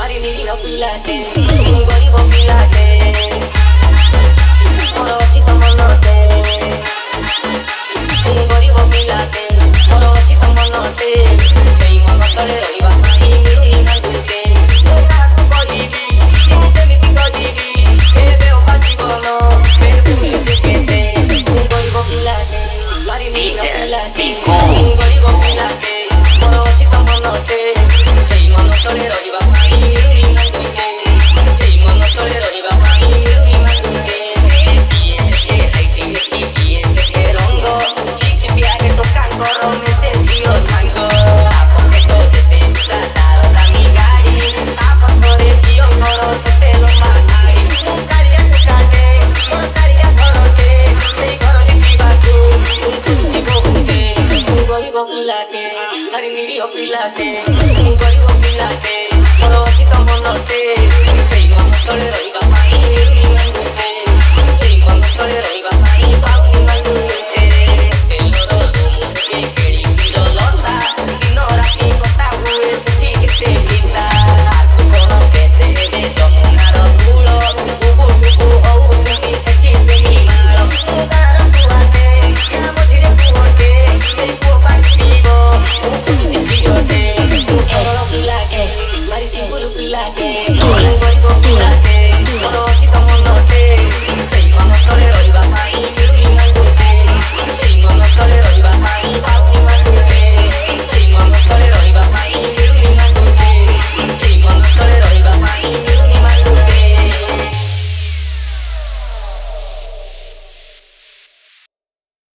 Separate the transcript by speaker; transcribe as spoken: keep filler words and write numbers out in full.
Speaker 1: ଭାରି ନିରୀହ ପିଲାଟେ ମୁଁ ଗରିବ ପିଲାଟେ ମୋର ଅଛି ତ ମନଟେ ମୁଁ ଗରିବ ପିଲାଟେ ମୋର ଅଛି ତ ମନଟେ ସେଇ ମନ ତଳେ ରହିବା